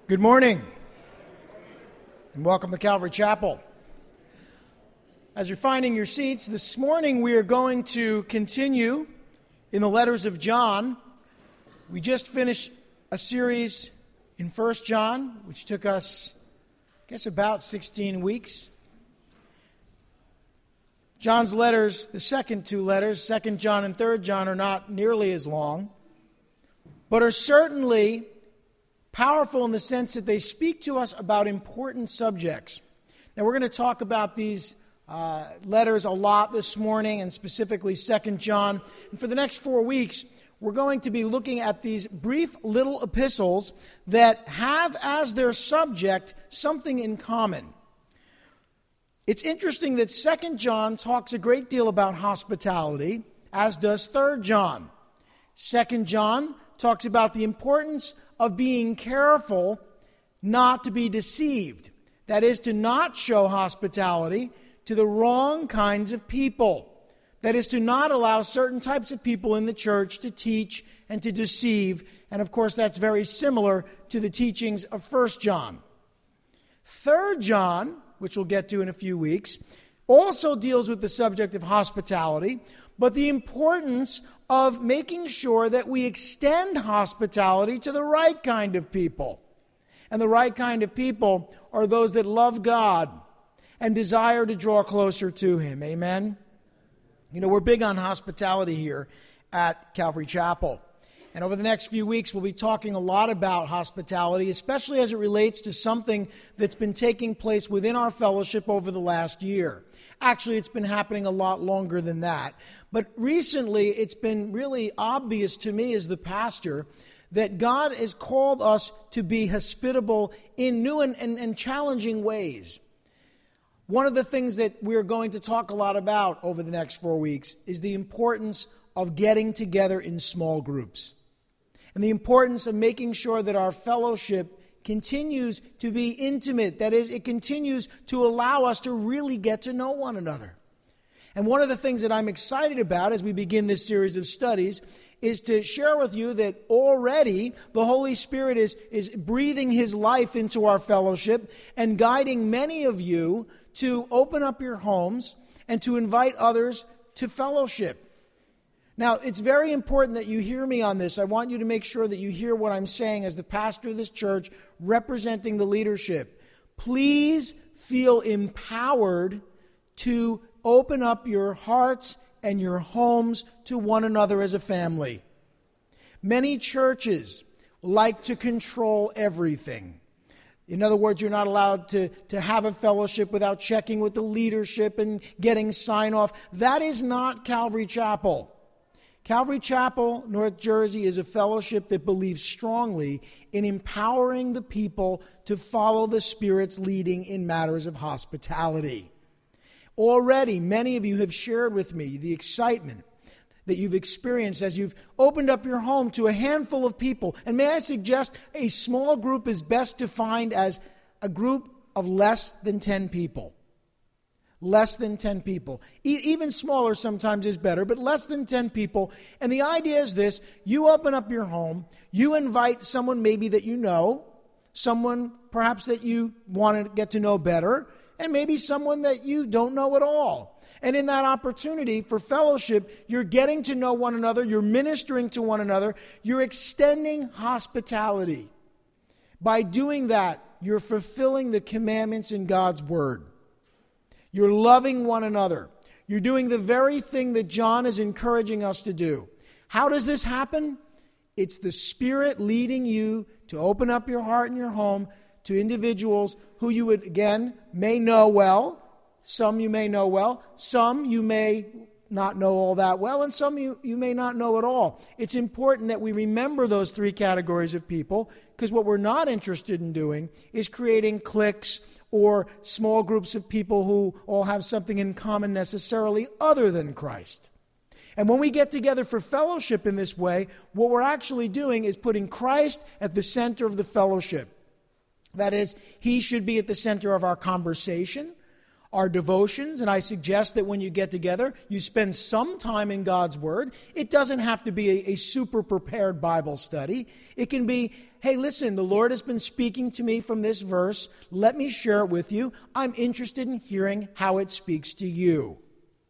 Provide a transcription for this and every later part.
Good morning, and welcome to Calvary Chapel. As you're finding your seats, this morning we are going to continue in the letters of John. We just finished a series in 1 John, which took us, about 16 weeks. John's letters, the second two letters, 2 John and 3 John, are not nearly as long, but are certainly powerful in the sense that they speak to us about important subjects. Now, we're going to talk about these letters a lot this morning, and specifically 2 John. And for the next 4 weeks, we're going to be looking at these brief little epistles that have as their subject something in common. It's interesting that 2 John talks a great deal about hospitality, as does 3 John. 2 John talks about the importance of being careful not to be deceived. That is, to not show hospitality to the wrong kinds of people. That is, to not allow certain types of people in the church to teach and to deceive. And of course, that's very similar to the teachings of 1 John. 3 John, which we'll get to in a few weeks, also deals with the subject of hospitality, but the importance of making sure that we extend hospitality to the right kind of people. And the right kind of people are those that love God and desire to draw closer to Him. Amen? You know, we're big on hospitality here at Calvary Chapel. And over the next few weeks, we'll be talking a lot about hospitality, especially as it relates to something that's been taking place within our fellowship over the last year. Actually, it's been happening a lot longer than that. But recently, it's been really obvious to me as the pastor that God has called us to be hospitable in new and challenging ways. One of the things that we're going to talk a lot about over the next 4 weeks is the importance of getting together in small groups. And the importance of making sure that our fellowship continues to be intimate. That is, it continues to allow us to really get to know one another. And one of the things that I'm excited about as we begin this series of studies is to share with you that already the Holy Spirit is breathing His life into our fellowship and guiding many of you to open up your homes and to invite others to fellowship. Now, it's very important that you hear me on this. I want you to make sure that you hear what I'm saying as the pastor of this church representing the leadership. Please feel empowered to open up your hearts and your homes to one another as a family. Many churches like to control everything. In other words, you're not allowed to have a fellowship without checking with the leadership and getting sign-off. That is not Calvary Chapel. Calvary Chapel, North Jersey, is a fellowship that believes strongly in empowering the people to follow the Spirit's leading in matters of hospitality. Already, many of you have shared with me the excitement that you've experienced as you've opened up your home to a handful of people. And may I suggest a small group is best defined as a group of less than 10 people. Less than 10 people. Even smaller sometimes is better, but less than 10 people. And the idea is this: you open up your home, you invite someone maybe that you know, someone perhaps that you want to get to know better, and maybe someone that you don't know at all. And in that opportunity for fellowship, you're getting to know one another, you're ministering to one another, you're extending hospitality. By doing that, you're fulfilling the commandments in God's Word. You're loving one another. You're doing the very thing that John is encouraging us to do. How does this happen? It's the Spirit leading you to open up your heart and your home to individuals who you would, again, may know well. Some you may know well. Some you may not know all that well. And some you may not know at all. It's important that we remember those three categories of people, because what we're not interested in doing is creating cliques or small groups of people who all have something in common necessarily other than Christ. And when we get together for fellowship in this way, what we're actually doing is putting Christ at the center of the fellowship. That is, He should be at the center of our conversation, our devotions, and I suggest that when you get together, you spend some time in God's Word. It doesn't have to be a super prepared Bible study. It can be, hey, listen, the Lord has been speaking to me from this verse. Let me share it with you. I'm interested in hearing how it speaks to you.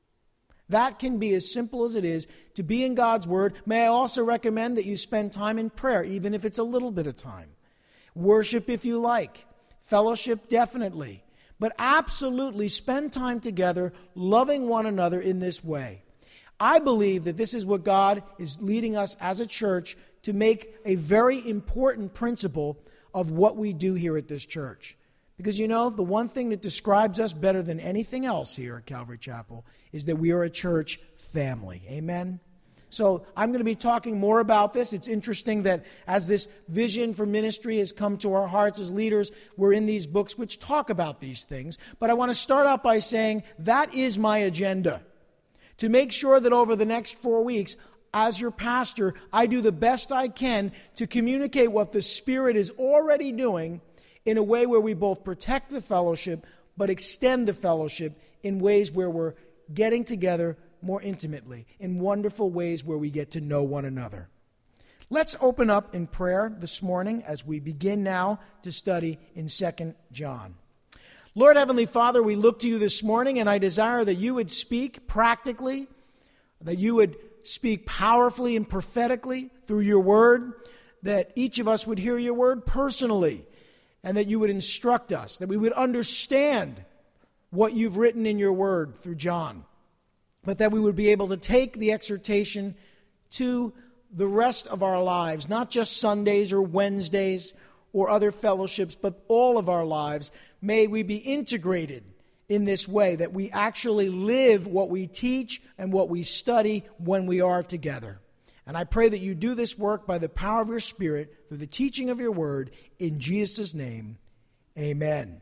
That can be as simple as it is to be in God's Word. May I also recommend that you spend time in prayer, even if it's a little bit of time. Worship if you like. Fellowship, definitely. But absolutely spend time together, loving one another in this way. I believe that this is what God is leading us as a church to make a very important principle of what we do here at this church. Because, you know, the one thing that describes us better than anything else here at Calvary Chapel is that we are a church family. Amen? So I'm going to be talking more about this. It's interesting that as this vision for ministry has come to our hearts as leaders, we're in these books which talk about these things. But I want to start out by saying that is my agenda. To make sure that over the next 4 weeks, as your pastor, I do the best I can to communicate what the Spirit is already doing in a way where we both protect the fellowship, but extend the fellowship in ways where we're getting together more intimately, in wonderful ways where we get to know one another. Let's open up in prayer this morning as we begin now to study in 2 John. Lord Heavenly Father, we look to you this morning, and I desire that you would speak practically, that you would speak powerfully and prophetically through your word, that each of us would hear your word personally, and that you would instruct us, that we would understand what you've written in your word through John, but that we would be able to take the exhortation to the rest of our lives, not just Sundays or Wednesdays or other fellowships, but all of our lives. May we be integrated in this way, that we actually live what we teach and what we study when we are together. And I pray that you do this work by the power of your Spirit through the teaching of your word. In Jesus' name, amen.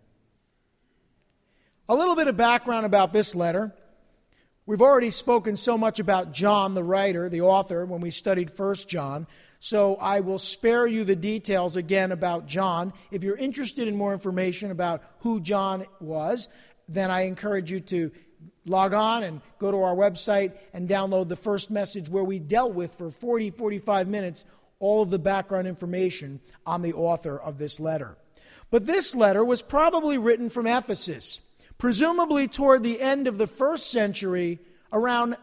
A little bit of background about this letter. We've already spoken so much about John, the writer, the author, when we studied 1 John. So I will spare you the details again about John. If you're interested in more information about who John was, then I encourage you to log on and go to our website and download the first message where we dealt with for 45 minutes all of the background information on the author of this letter. But this letter was probably written from Ephesus, presumably toward the end of the first century, around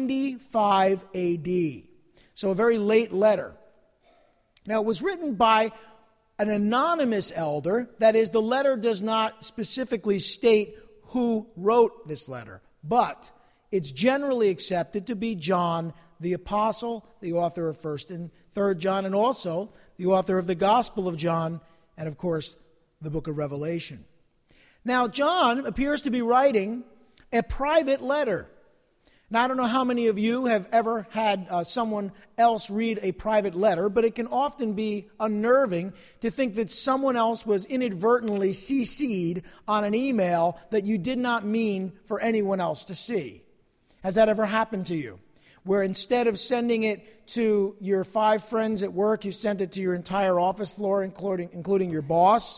95 A.D. So a very late letter. Now, it was written by an anonymous elder. That is, the letter does not specifically state who wrote this letter, but it's generally accepted to be John, the apostle, the author of 1 and 3 John, and also the author of the Gospel of John, and of course, the book of Revelation. Now, John appears to be writing a private letter. Now, I don't know how many of you have ever had someone else read a private letter, but it can often be unnerving to think that someone else was inadvertently CC'd on an email that you did not mean for anyone else to see. Has that ever happened to you? Where instead of sending it to your 5 friends at work, you sent it to your entire office floor, including your boss?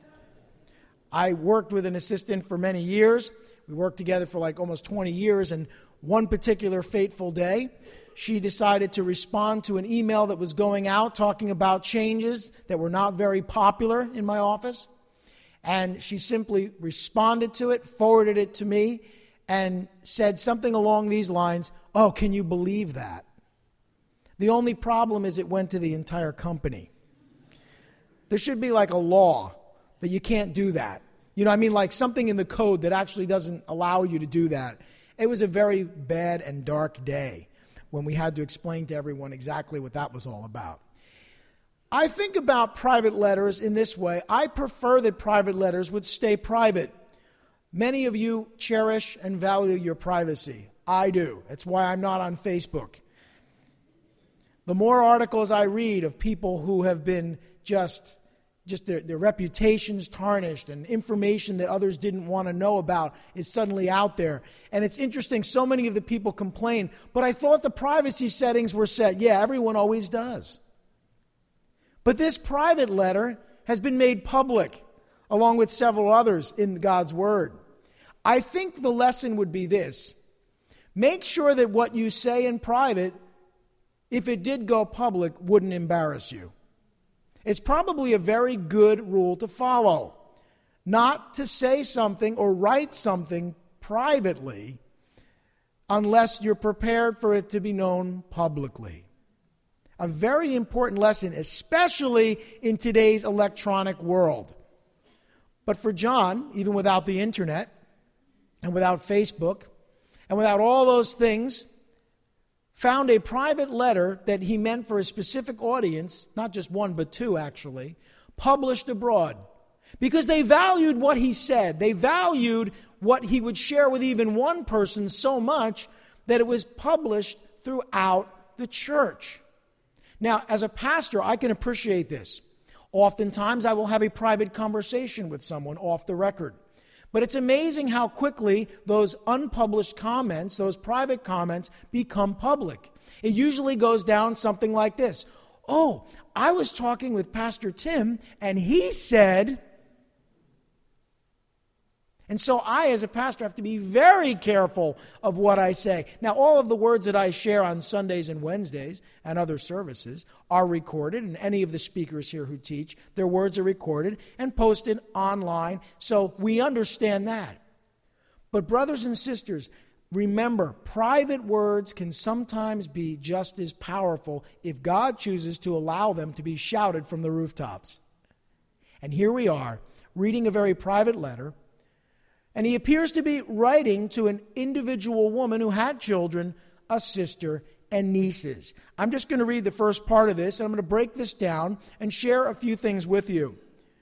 I worked with an assistant for many years. We worked together for like almost 20 years, and one particular fateful day, she decided to respond to an email that was going out talking about changes that were not very popular in my office. And she simply responded to it, forwarded it to me, and said something along these lines, "Oh, can you believe that?" The only problem is it went to the entire company. There should be like a law that you can't do that. You know, I mean, like something in the code that actually doesn't allow you to do that. It was a very bad and dark day when we had to explain to everyone exactly what that was all about. I think about private letters in this way. I prefer that private letters would stay private. Many of you cherish and value your privacy. I do. That's why I'm not on Facebook. The more articles I read of people who have been just their reputations tarnished and information that others didn't want to know about is suddenly out there. And it's interesting, so many of the people complain, but I thought the privacy settings were set. Yeah, everyone always does. But this private letter has been made public, along with several others in God's Word. I think the lesson would be this. Make sure that what you say in private, if it did go public, wouldn't embarrass you. It's probably a very good rule to follow. Not to say something or write something privately unless you're prepared for it to be known publicly. A very important lesson, especially in today's electronic world. But for John, even without the internet and without Facebook and without all those things, found a private letter that he meant for a specific audience, not just one but two actually, published abroad. Because they valued what he said. They valued what he would share with even one person so much that it was published throughout the church. Now, as a pastor, I can appreciate this. Oftentimes, I will have a private conversation with someone off the record. But it's amazing how quickly those unpublished comments, those private comments, become public. It usually goes down something like this. Oh, I was talking with Pastor Tim, and he said... And so I, as a pastor, have to be very careful of what I say. Now, all of the words that I share on Sundays and Wednesdays and other services are recorded, and any of the speakers here who teach, their words are recorded and posted online, so we understand that. But brothers and sisters, remember, private words can sometimes be just as powerful if God chooses to allow them to be shouted from the rooftops. And here we are, reading a very private letter, and he appears to be writing to an individual woman who had children, a sister, and nieces. I'm just going to read the first part of this, and I'm going to break this down and share a few things with you.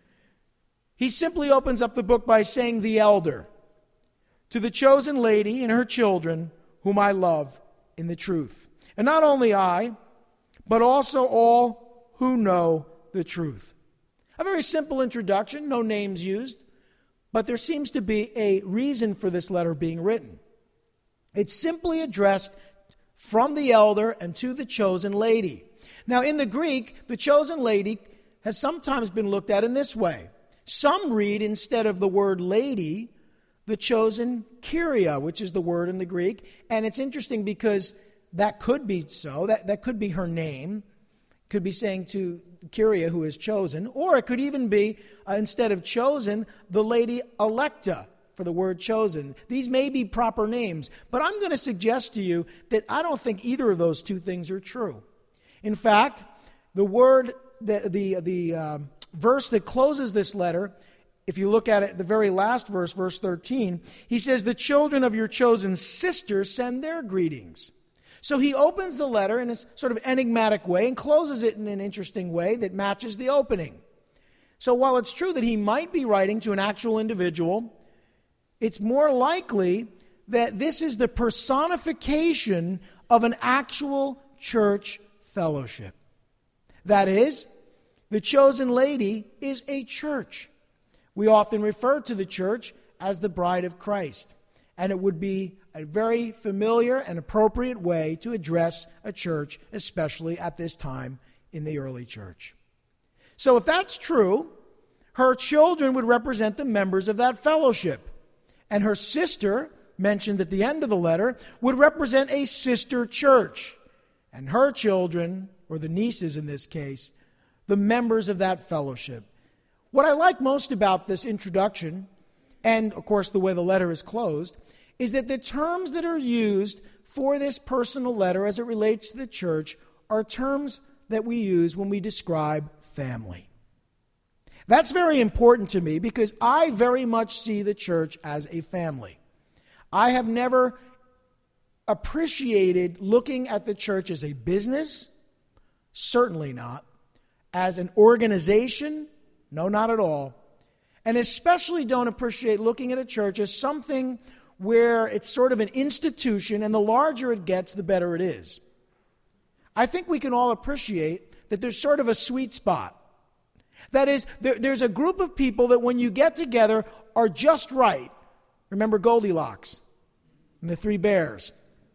He simply opens up the book by saying, "The elder, to the chosen lady and her children, whom I love in the truth. And not only I, but also all who know the truth." A very simple introduction, no names used. But there seems to be a reason for this letter being written. It's simply addressed from the elder and to the chosen lady. Now, in the Greek, the chosen lady has sometimes been looked at in this way. Some read, instead of the word lady, the chosen Kyria, which is the word in the Greek. And it's interesting because that could be so. That could be her name. Could be saying to Kyria, who is chosen, or it could even be, instead of chosen, the lady electa, for the word chosen. These may be proper names, but I'm going to suggest to you that I don't think either of those two things are true. In fact, the word, the verse that closes this letter, if you look at it, the very last verse, verse 13, he says, "The children of your chosen sister send their greetings." So he opens the letter in a sort of enigmatic way and closes it in an interesting way that matches the opening. So while it's true that he might be writing to an actual individual, it's more likely that this is the personification of an actual church fellowship. That is, the chosen lady is a church. We often refer to the church as the bride of Christ, and it would be a very familiar and appropriate way to address a church, especially at this time in the early church. So if that's true, her children would represent the members of that fellowship. And her sister, mentioned at the end of the letter, would represent a sister church. And her children, or the nieces in this case, the members of that fellowship. What I like most about this introduction, and of course the way the letter is closed, is that the terms that are used for this personal letter as it relates to the church are terms that we use when we describe family. That's very important to me because I very much see the church as a family. I have never appreciated looking at the church as a business, certainly not. As an organization, no, not at all. And especially don't appreciate looking at a church as something where it's sort of an institution, and the larger it gets, the better it is. I think we can all appreciate that there's sort of a sweet spot. That is, there's a group of people that when you get together are just right. Remember Goldilocks and the three bears.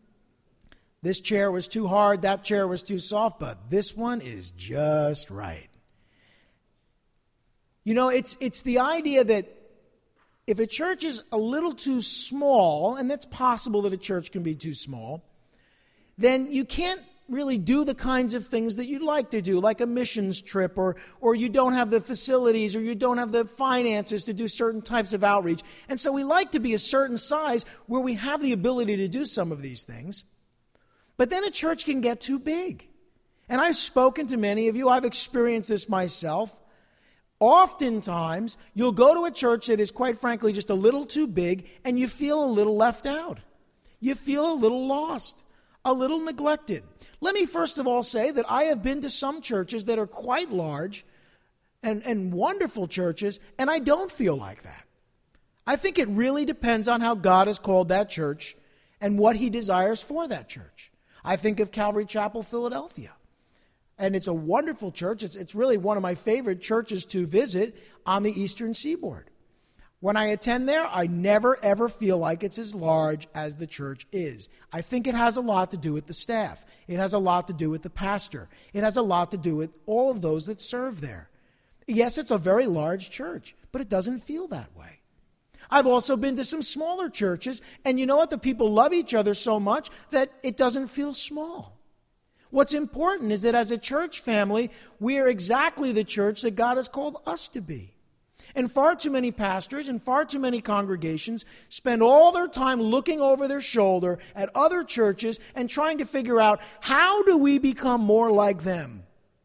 This chair was too hard, that chair was too soft, but this one is just right. You know, it's the idea that if a church is a little too small, and it's possible that a church can be too small, then you can't really do the kinds of things that you'd like to do, like a missions trip, or you don't have the facilities, or you don't have the finances to do certain types of outreach. And so we like to be a certain size where we have the ability to do some of these things. But then a church can get too big. And I've spoken to many of you. I've experienced this myself. Oftentimes, you'll go to a church that is, quite frankly, just a little too big, and you feel a little left out. You feel a little lost, a little neglected. Let me first of all say that I have been to some churches that are quite large and wonderful churches, and I don't feel like that. I think it really depends on how God has called that church and what He desires for that church. I think of Calvary Chapel, Philadelphia. And it's a wonderful church. It's really one of my favorite churches to visit on the Eastern Seaboard. When I attend there, I never, ever feel like it's as large as the church is. I think it has a lot to do with the staff. It has a lot to do with the pastor. It has a lot to do with all of those that serve there. Yes, it's a very large church, but it doesn't feel that way. I've also been to some smaller churches, and you know what? The people love each other so much that it doesn't feel small. What's important is that as a church family, we are exactly the church that God has called us to be. And far too many pastors and far too many congregations spend all their time looking over their shoulder at other churches and trying to figure out, how do we become more like them?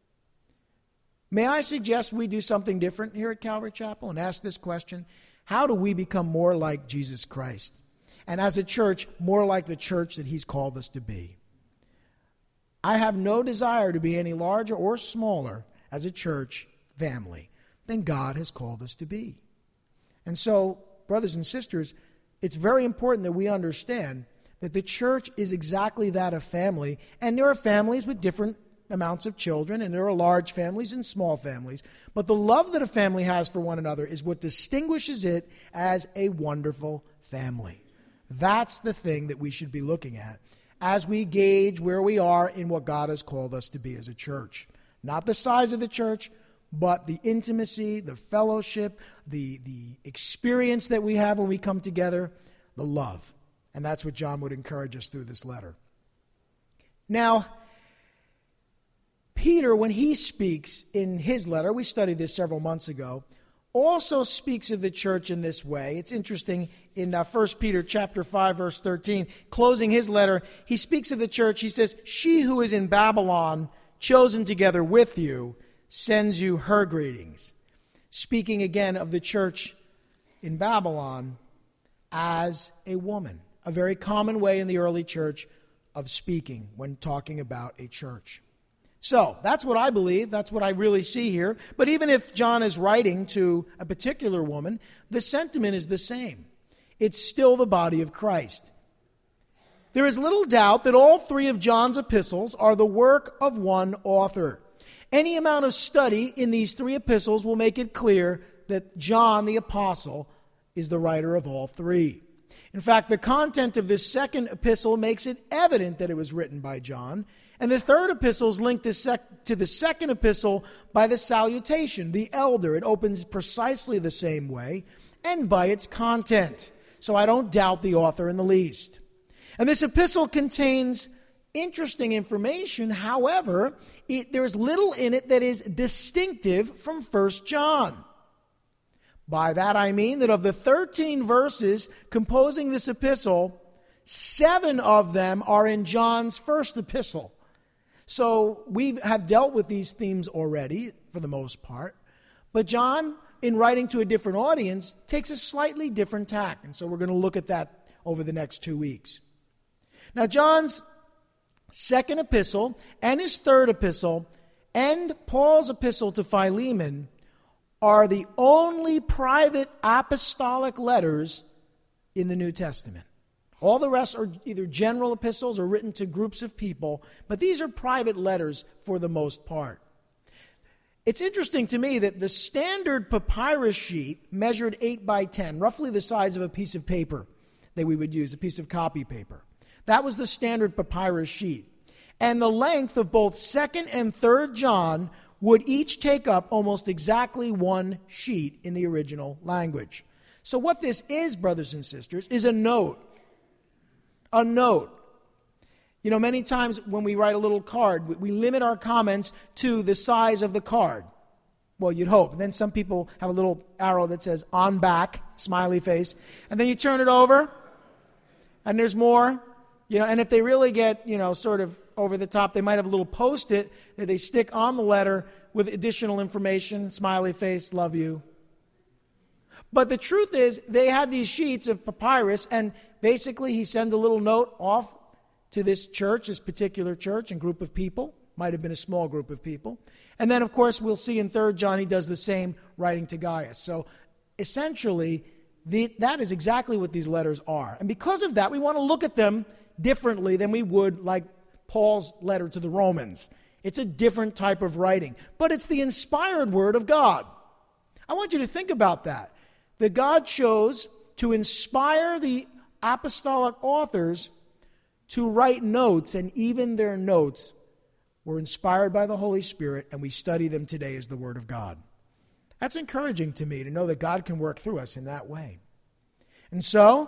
May I suggest we do something different here at Calvary Chapel and ask this question: how do we become more like Jesus Christ? And as a church, more like the church that He's called us to be. I have no desire to be any larger or smaller as a church family than God has called us to be. And so, brothers and sisters, it's very important that we understand that the church is exactly that, a family. And there are families with different amounts of children, and there are large families and small families. But the love that a family has for one another is what distinguishes it as a wonderful family. That's the thing that we should be looking at as we gauge where we are in what God has called us to be as a church. Not the size of the church, but the intimacy, the fellowship, the experience that we have when we come together, the love. And that's what John would encourage us through this letter. Now, Peter, when he speaks in his letter, we studied this several months ago, also speaks of the church in this way. It's interesting, in 1 Peter chapter 5, verse 13, closing his letter, he speaks of the church. He says, "She who is in Babylon, chosen together with you, sends you her greetings." Speaking again of the church in Babylon as a woman, a very common way in the early church of speaking when talking about a church. So, that's what I believe. That's what I really see here. But even if John is writing to a particular woman, the sentiment is the same. It's still the body of Christ. There is little doubt that all three of John's epistles are the work of one author. Any amount of study in these three epistles will make it clear that John the apostle is the writer of all three. In fact, the content of this second epistle makes it evident that it was written by John. And the third epistle is linked to the second epistle by the salutation, the elder. It opens precisely the same way, and by its content. So I don't doubt the author in the least. And this epistle contains interesting information. However, there's little in it that is distinctive from 1 John. By that I mean that of the 13 verses composing this epistle, 7 of them are in John's first epistle. So we have dealt with these themes already, for the most part. But John, in writing to a different audience, takes a slightly different tack. And so we're going to look at that over the next 2 weeks. Now, John's second epistle and his third epistle and Paul's epistle to Philemon are the only private apostolic letters in the New Testament. All the rest are either general epistles or written to groups of people, but these are private letters for the most part. It's interesting to me that the standard papyrus sheet measured 8 by 10, roughly the size of a piece of paper that we would use, a piece of copy paper. That was the standard papyrus sheet. And the length of both 2nd and 3rd John would each take up almost exactly one sheet in the original language. So what this is, brothers and sisters, is a note. A note. You know, many times when we write a little card, we limit our comments to the size of the card. Well, you'd hope. And then some people have a little arrow that says, on back, smiley face. And then you turn it over, and there's more. You know, and if they really get, sort of over the top, they might have a little Post-it that they stick on the letter with additional information, smiley face, love you. But the truth is, they had these sheets of papyrus, and basically he sends a little note off to this church, this particular church and group of people. Might have been a small group of people. And then, of course, we'll see in 3 John, he does the same writing to Gaius. So essentially, that is exactly what these letters are. And because of that, we want to look at them differently than we would like Paul's letter to the Romans. It's a different type of writing, but it's the inspired word of God. I want you to think about that. That God chose to inspire the apostolic authors to write notes, and even their notes were inspired by the Holy Spirit, and we study them today as the Word of God. That's encouraging to me to know that God can work through us in that way. And so,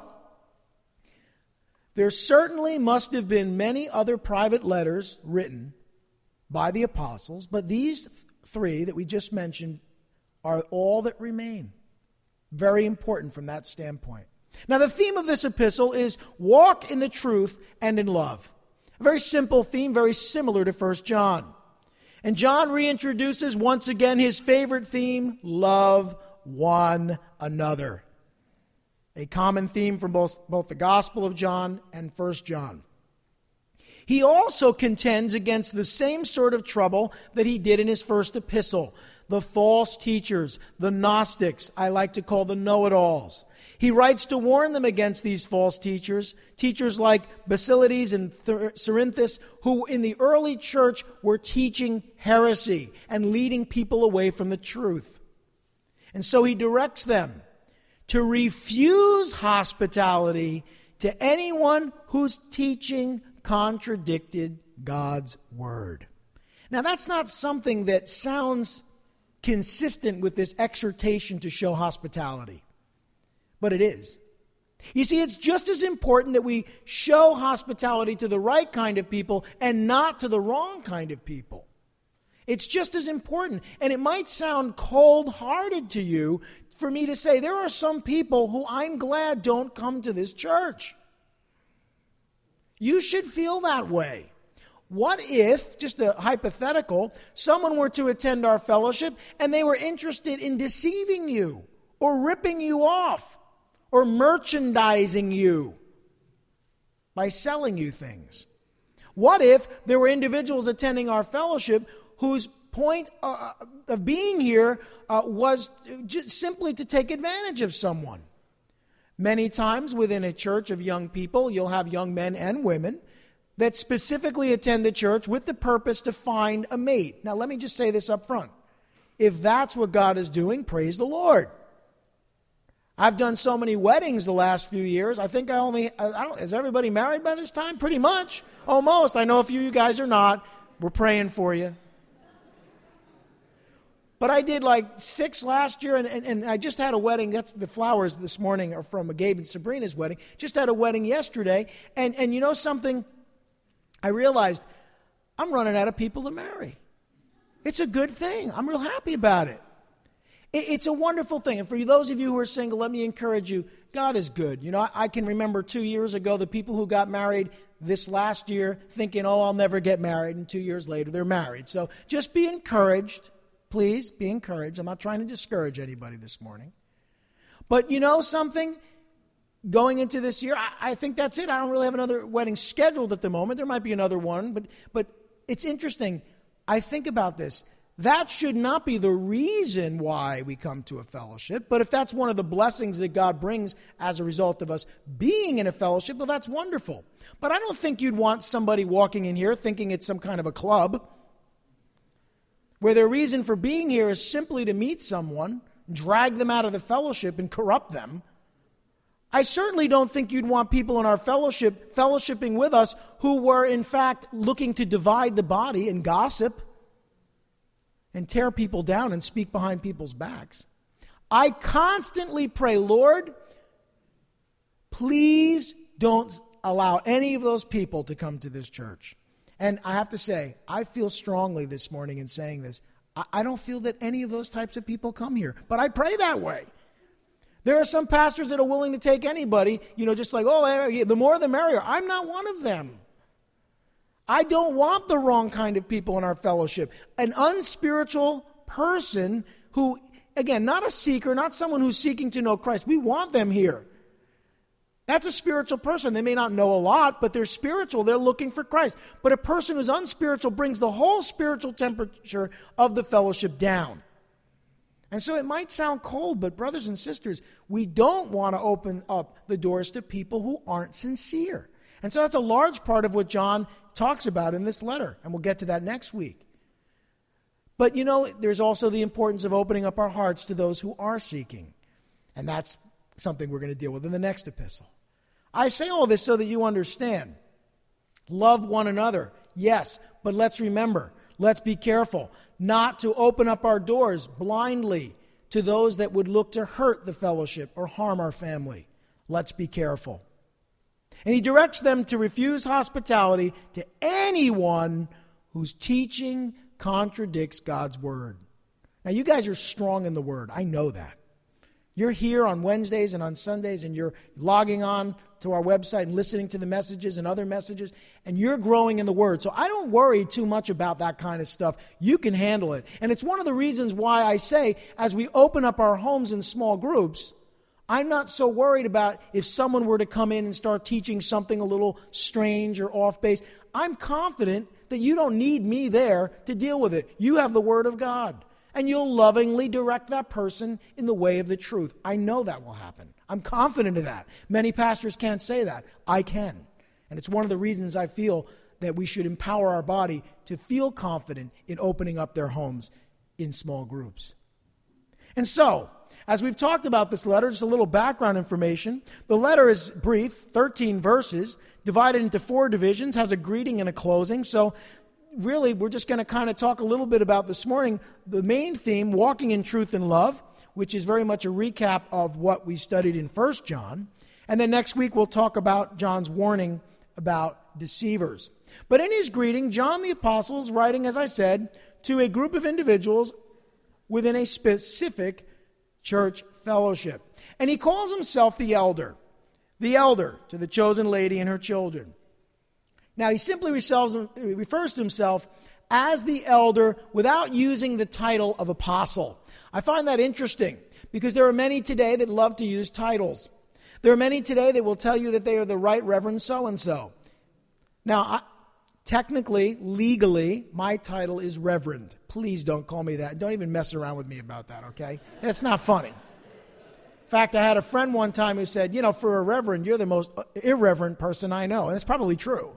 there certainly must have been many other private letters written by the apostles, but these 3 that we just mentioned are all that remain. Very important from that standpoint. Now, the theme of this epistle is walk in the truth and in love. A very simple theme, very similar to 1 John. And John reintroduces once again his favorite theme, love one another. A common theme from both the Gospel of John and 1 John. He also contends against the same sort of trouble that he did in his first epistle. The false teachers, the Gnostics, I like to call the know-it-alls. He writes to warn them against these false teachers like Basilides and Cerinthus, who in the early church were teaching heresy and leading people away from the truth. And so he directs them to refuse hospitality to anyone whose teaching contradicted God's word. Now, that's not something that sounds consistent with this exhortation to show hospitality. But it is. You see, it's just as important that we show hospitality to the right kind of people and not to the wrong kind of people. It's just as important. And it might sound cold-hearted to you for me to say, there are some people who I'm glad don't come to this church. You should feel that way. What if, just a hypothetical, someone were to attend our fellowship and they were interested in deceiving you or ripping you off or merchandising you by selling you things? What if there were individuals attending our fellowship whose point of being here was just simply to take advantage of someone? Many times within a church of young people, you'll have young men and women that specifically attend the church with the purpose to find a mate. Now, let me just say this up front. If that's what God is doing, praise the Lord. I've done so many weddings the last few years. I think is everybody married by this time? Pretty much. Almost. I know a few of you guys are not. We're praying for you. But I did like 6 last year, and I just had a wedding. That's the flowers this morning are from Gabe and Sabrina's wedding. Just had a wedding yesterday. And you know something? I realized I'm running out of people to marry. It's a good thing. I'm real happy about it. It's a wonderful thing. And for those of you who are single, let me encourage you, God is good. You know, I can remember 2 years ago the people who got married this last year thinking, I'll never get married. And 2 years later, they're married. So just be encouraged. Please be encouraged. I'm not trying to discourage anybody this morning. But you know something? Going into this year, I think that's it. I don't really have another wedding scheduled at the moment. There might be another one. But it's interesting. I think about this. That should not be the reason why we come to a fellowship. But if that's one of the blessings that God brings as a result of us being in a fellowship, well, that's wonderful. But I don't think you'd want somebody walking in here thinking it's some kind of a club, where their reason for being here is simply to meet someone, drag them out of the fellowship, and corrupt them. I certainly don't think you'd want people in our fellowshipping with us who were, in fact, looking to divide the body and gossip and tear people down and speak behind people's backs. I constantly pray, Lord, please don't allow any of those people to come to this church. And I have to say, I feel strongly this morning in saying this. I don't feel that any of those types of people come here, but I pray that way. There are some pastors that are willing to take anybody, just like, the more the merrier. I'm not one of them. I don't want the wrong kind of people in our fellowship. An unspiritual person who, again, not a seeker, not someone who's seeking to know Christ. We want them here. That's a spiritual person. They may not know a lot, but they're spiritual. They're looking for Christ. But a person who's unspiritual brings the whole spiritual temperature of the fellowship down. And so it might sound cold, but brothers and sisters, we don't want to open up the doors to people who aren't sincere. And so that's a large part of what John talks about in this letter. And we'll get to that next week. But there's also the importance of opening up our hearts to those who are seeking. And that's something we're going to deal with in the next epistle. I say all this so that you understand. Love one another, yes, but let's remember, let's be careful not to open up our doors blindly to those that would look to hurt the fellowship or harm our family. Let's be careful. And he directs them to refuse hospitality to anyone whose teaching contradicts God's word. Now, you guys are strong in the word. I know that. You're here on Wednesdays and on Sundays, and you're logging on to our website and listening to the messages and other messages, and you're growing in the Word. So I don't worry too much about that kind of stuff. You can handle it. And it's one of the reasons why I say, as we open up our homes in small groups, I'm not so worried about if someone were to come in and start teaching something a little strange or off base. I'm confident that you don't need me there to deal with it. You have the Word of God. And you'll lovingly direct that person in the way of the truth. I know that will happen. I'm confident of that. Many pastors can't say that. I can. And it's one of the reasons I feel that we should empower our body to feel confident in opening up their homes in small groups. And so, as we've talked about this letter, just a little background information. The letter is brief, 13 verses, divided into 4 divisions, has a greeting and a closing. So, really, we're just going to kind of talk a little bit about this morning the main theme, walking in truth and love, which is very much a recap of what we studied in 1 John. And then next week we'll talk about John's warning about deceivers. But in his greeting, John the Apostle is writing, as I said, to a group of individuals within a specific church fellowship. And he calls himself the elder to the chosen lady and her children. Now, he simply refers to himself as the elder without using the title of apostle. I find that interesting because there are many today that love to use titles. There are many today that will tell you that they are the right Reverend so-and-so. Now, technically, legally, my title is Reverend. Please don't call me that. Don't even mess around with me about that, okay? That's not funny. In fact, I had a friend one time who said, for a reverend, you're the most irreverent person I know. And that's probably true.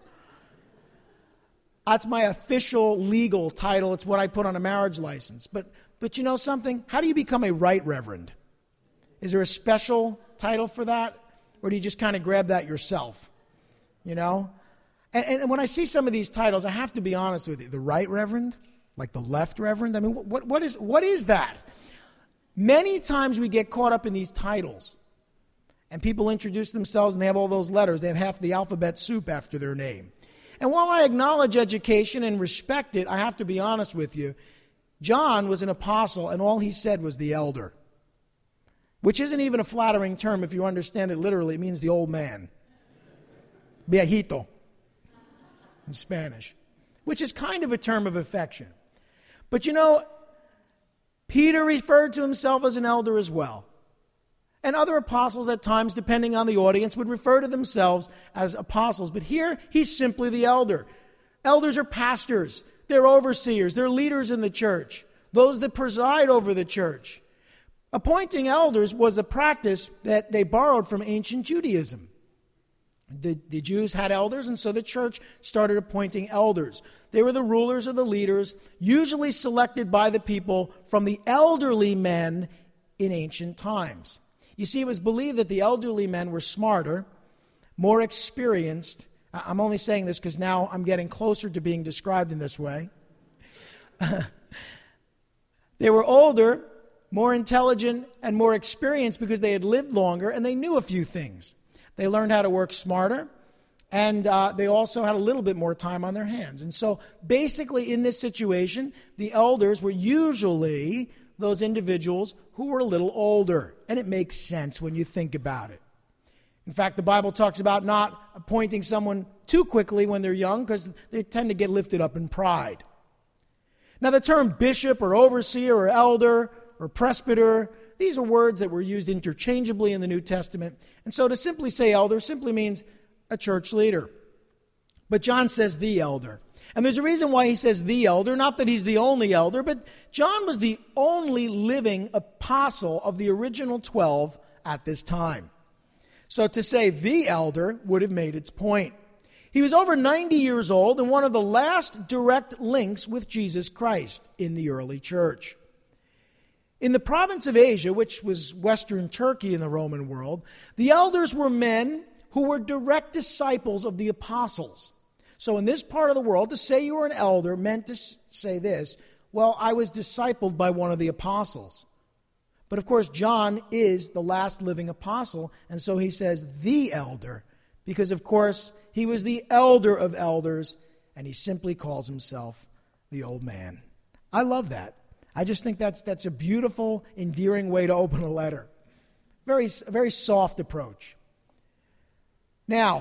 That's my official legal title. It's what I put on a marriage license. But you know something? How do you become a right reverend? Is there a special title for that? Or do you just kind of grab that yourself? And when I see some of these titles, I have to be honest with you. The right reverend? Like the left reverend? I mean, what is that? Many times we get caught up in these titles. And people introduce themselves and they have all those letters. They have half the alphabet soup after their name. And while I acknowledge education and respect it, I have to be honest with you. John was an apostle, and all he said was the elder, which isn't even a flattering term if you understand it literally. It means the old man. Viejito in Spanish, which is kind of a term of affection. But Peter referred to himself as an elder as well. And other apostles at times, depending on the audience, would refer to themselves as apostles. But here, he's simply the elder. Elders are pastors. They're overseers. They're leaders in the church. Those that preside over the church. Appointing elders was a practice that they borrowed from ancient Judaism. The Jews had elders, and so the church started appointing elders. They were the rulers or the leaders, usually selected by the people from the elderly men in ancient times. You see, it was believed that the elderly men were smarter, more experienced. I'm only saying this because now I'm getting closer to being described in this way. They were older, more intelligent, and more experienced because they had lived longer and they knew a few things. They learned how to work smarter, and they also had a little bit more time on their hands. And so basically in this situation, the elders were usually those individuals who were a little older. And it makes sense when you think about it. In fact, the Bible talks about not appointing someone too quickly when they're young because they tend to get lifted up in pride. Now, the term bishop or overseer or elder or presbyter, these are words that were used interchangeably in the New Testament. And so to simply say elder simply means a church leader. But John says the elder. And there's a reason why he says the elder, not that he's the only elder, but John was the only living apostle of the original 12 at this time. So to say the elder would have made its point. He was over 90 years old and one of the last direct links with Jesus Christ in the early church. In the province of Asia, which was Western Turkey in the Roman world, the elders were men who were direct disciples of the apostles. So in this part of the world, to say you were an elder meant to say this, well, I was discipled by one of the apostles. But of course, John is the last living apostle, and so he says the elder, because of course, he was the elder of elders, and he simply calls himself the old man. I love that. I just think that's a beautiful, endearing way to open a letter. Very soft approach. Now,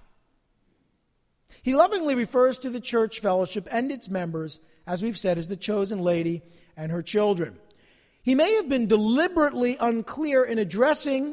he lovingly refers to the church fellowship and its members, as we've said, as the chosen lady and her children. He may have been deliberately unclear in addressing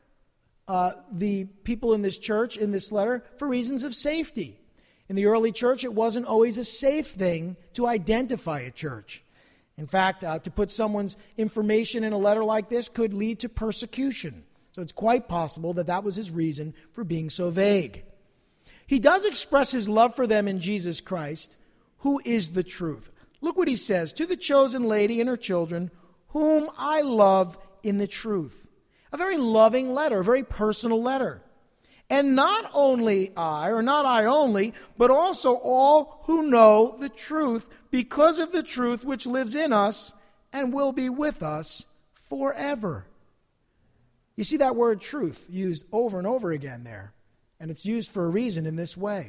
the people in this church, in this letter, for reasons of safety. In the early church, it wasn't always a safe thing to identify a church. In fact, to put someone's information in a letter like this could lead to persecution. So it's quite possible that that was his reason for being so vague. He does express his love for them in Jesus Christ, who is the truth. Look what he says, to the chosen lady and her children, whom I love in the truth. A very loving letter, a very personal letter. And not only I, or not I only, but also all who know the truth because of the truth which lives in us and will be with us forever. You see that word truth used over and over again there. And it's used for a reason in this way.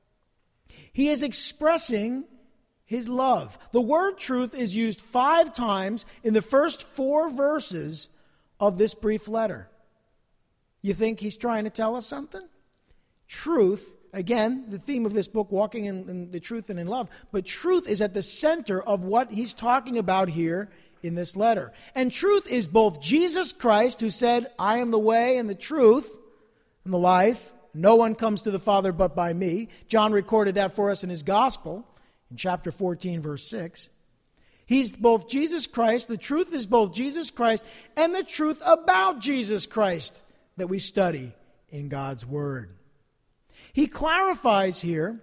He is expressing his love. The word truth is used 5 times in the first 4 verses of this brief letter. You think he's trying to tell us something? Truth, again, the theme of this book, walking in the truth and in love, but truth is at the center of what he's talking about here in this letter. And truth is both Jesus Christ, who said, I am the way and the truth and the life. No one comes to the Father but by me. John recorded that for us in his gospel in chapter 14, verse 6. He's both Jesus Christ. The truth is both Jesus Christ and the truth about Jesus Christ that we study in God's Word. He clarifies here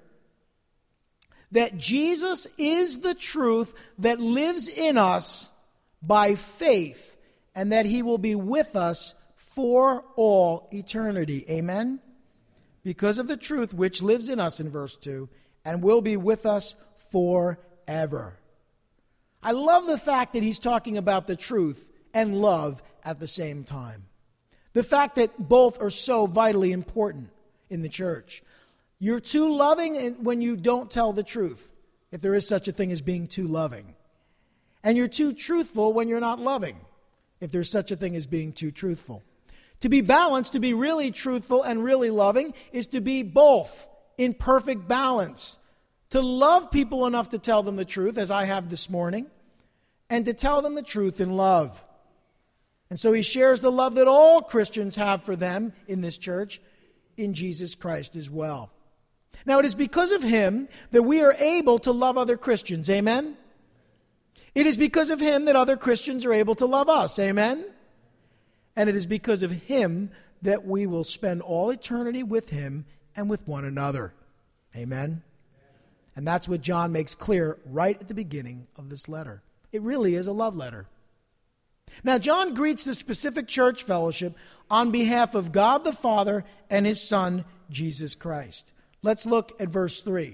that Jesus is the truth that lives in us by faith and that he will be with us for all eternity. Amen? Because of the truth which lives in us in verse 2 and will be with us forever. I love the fact that he's talking about the truth and love at the same time. The fact that both are so vitally important in the church. You're too loving when you don't tell the truth, if there is such a thing as being too loving. And you're too truthful when you're not loving, if there's such a thing as being too truthful. To be balanced, to be really truthful and really loving, is to be both in perfect balance. To love people enough to tell them the truth, as I have this morning, and to tell them the truth in love. And so he shares the love that all Christians have for them in this church, in Jesus Christ as well. Now, it is because of him that we are able to love other Christians. Amen? It is because of him that other Christians are able to love us. Amen? And it is because of him that we will spend all eternity with him and with one another. Amen? And that's what John makes clear right at the beginning of this letter. It really is a love letter. Now, John greets the specific church fellowship on behalf of God the Father and his Son, Jesus Christ. Let's look at verse 3.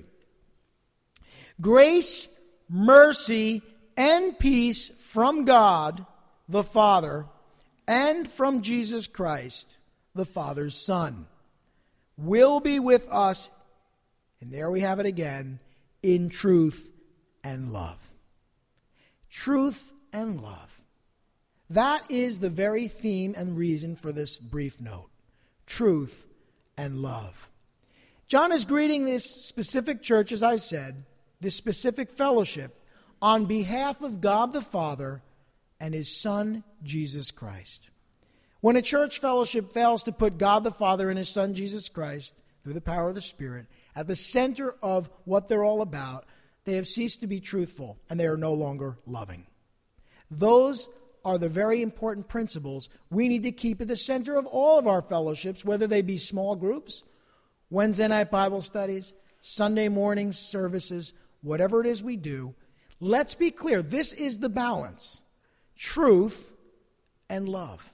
Grace, mercy, and peace from God the Father, and from Jesus Christ, the Father's Son, will be with us, and there we have it again, in truth and love. Truth and love. That is the very theme and reason for this brief note. Truth and love. John is greeting this specific church, as I said, this specific fellowship, on behalf of God the Father and His Son, Jesus Christ. When a church fellowship fails to put God the Father and His Son, Jesus Christ, through the power of the Spirit, at the center of what they're all about, they have ceased to be truthful, and they are no longer loving. Those are the very important principles we need to keep at the center of all of our fellowships, whether they be small groups, Wednesday night Bible studies, Sunday morning services, whatever it is we do. Let's be clear, this is the balance. Truth and love.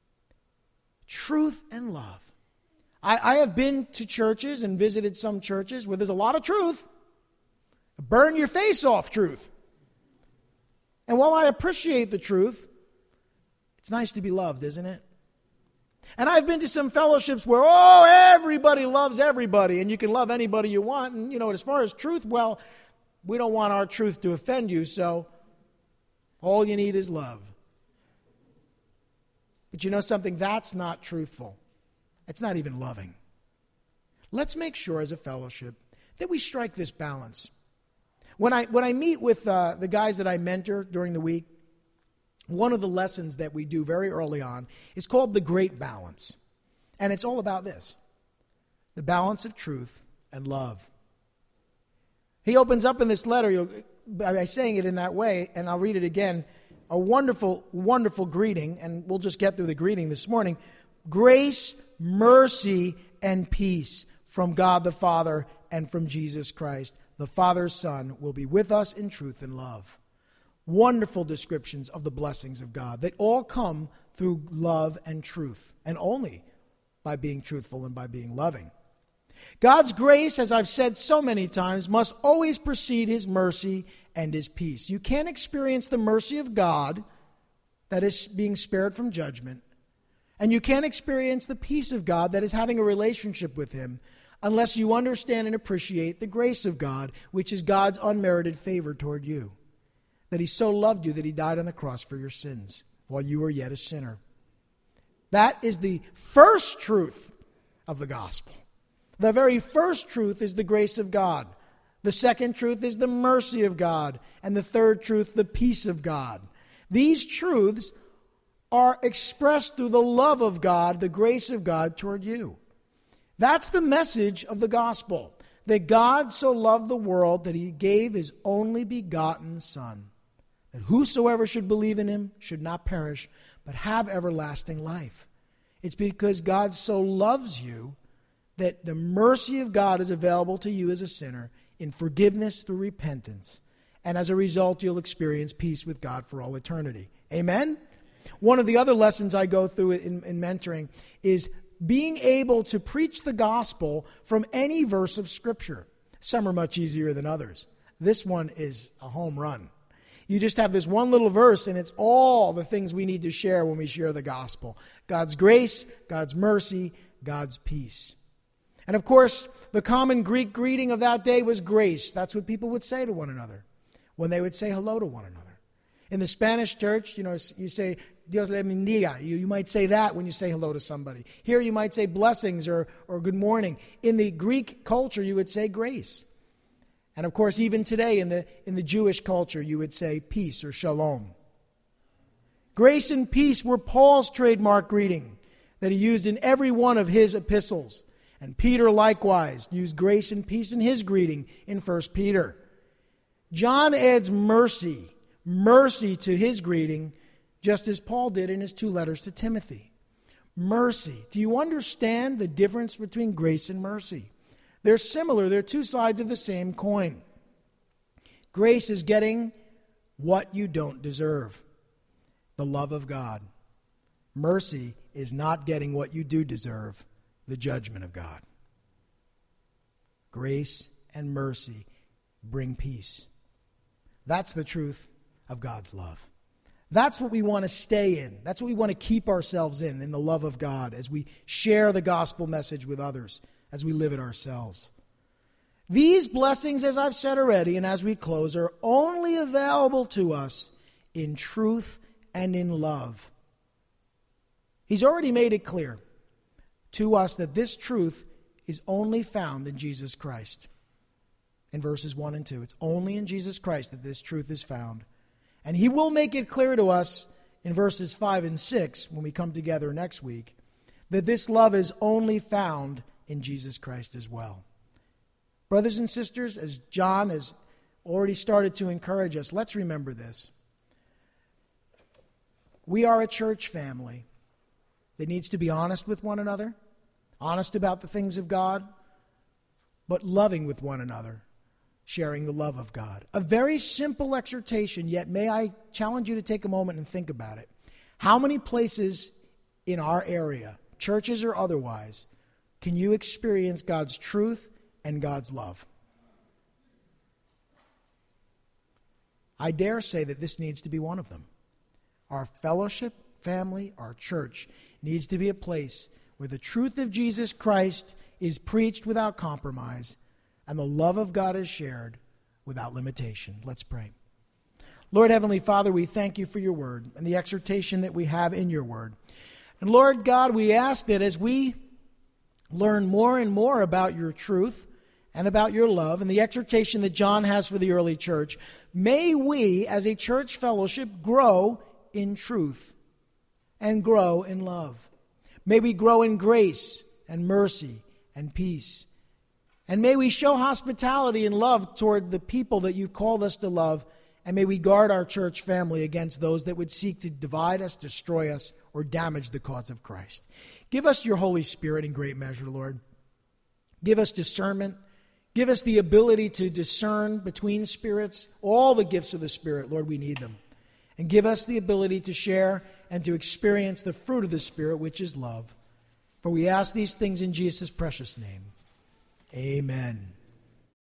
Truth and love. I have been to churches and visited some churches where there's a lot of truth. Burn your face off truth. And while I appreciate the truth, it's nice to be loved, isn't it? And I've been to some fellowships where, everybody loves everybody, and you can love anybody you want. And, as far as truth, well, we don't want our truth to offend you, so all you need is love. But you know something? That's not truthful. It's not even loving. Let's make sure as a fellowship that we strike this balance. When I meet with the guys that I mentor during the week, one of the lessons that we do very early on is called the Great Balance. And it's all about this: the balance of truth and love. He opens up in this letter by saying it in that way, and I'll read it again. A wonderful, wonderful greeting, and we'll just get through the greeting this morning. Grace, mercy, and peace from God the Father and from Jesus Christ, the Father's Son, will be with us in truth and love. Wonderful descriptions of the blessings of God. They all come through love and truth, and only by being truthful and by being loving. God's grace, as I've said so many times, must always precede His mercy and His peace. You can't experience the mercy of God, that is being spared from judgment, and you can't experience the peace of God, that is having a relationship with Him, unless you understand and appreciate the grace of God, which is God's unmerited favor toward you. That He so loved you that He died on the cross for your sins while you were yet a sinner. That is the first truth of the gospel. The very first truth is the grace of God. The second truth is the mercy of God. And the third truth, the peace of God. These truths are expressed through the love of God, the grace of God toward you. That's the message of the gospel. That God so loved the world that He gave His only begotten Son, that whosoever should believe in Him should not perish, but have everlasting life. It's because God so loves you that the mercy of God is available to you as a sinner in forgiveness through repentance. And as a result, you'll experience peace with God for all eternity. Amen? One of the other lessons I go through in mentoring is being able to preach the gospel from any verse of Scripture. Some are much easier than others. This one is a home run. You just have this one little verse, and it's all the things we need to share when we share the gospel. God's grace, God's mercy, God's peace. And of course, the common Greek greeting of that day was grace. That's what people would say to one another when they would say hello to one another. In the Spanish church, you say, Dios le bendiga. You might say that when you say hello to somebody. Here you might say blessings or good morning. In the Greek culture, you would say grace. And of course, even today in the Jewish culture, you would say peace or shalom. Grace and peace were Paul's trademark greeting that he used in every one of his epistles. And Peter likewise used grace and peace in his greeting in 1 Peter. John adds mercy to his greeting, just as Paul did in his 2 letters to Timothy. Mercy. Do you understand the difference between grace and mercy? They're similar. They're 2 sides of the same coin. Grace is getting what you don't deserve, the love of God. Mercy is not getting what you do deserve, the judgment of God. Grace and mercy bring peace. That's the truth of God's love. That's what we want to stay in. That's what we want to keep ourselves in the love of God, as we share the gospel message with others, as we live it ourselves. These blessings, as I've said already, and as we close, are only available to us in truth and in love. He's already made it clear to us that this truth is only found in Jesus Christ. In verses 1 and 2, it's only in Jesus Christ that this truth is found. And he will make it clear to us in verses 5 and 6, when we come together next week, that this love is only found in Jesus Christ as well. Brothers and sisters, as John has already started to encourage us, let's remember this. We are a church family that needs to be honest with one another, honest about the things of God, but loving with one another, sharing the love of God. A very simple exhortation, yet may I challenge you to take a moment and think about it. How many places in our area, churches or otherwise, can you experience God's truth and God's love? I dare say that this needs to be one of them. Our fellowship, family, our church needs to be a place where the truth of Jesus Christ is preached without compromise and the love of God is shared without limitation. Let's pray. Lord Heavenly Father, we thank you for your word and the exhortation that we have in your word. And Lord God, we ask that as we learn more and more about your truth and about your love and the exhortation that John has for the early church, may we as a church fellowship grow in truth and grow in love. May we grow in grace and mercy and peace. And may we show hospitality and love toward the people that you've called us to love. And may we guard our church family against those that would seek to divide us, destroy us, or damage the cause of Christ. Give us your Holy Spirit in great measure, Lord. Give us discernment. Give us the ability to discern between spirits. All the gifts of the Spirit, Lord, we need them. And give us the ability to share and to experience the fruit of the Spirit, which is love. For we ask these things in Jesus' precious name. Amen.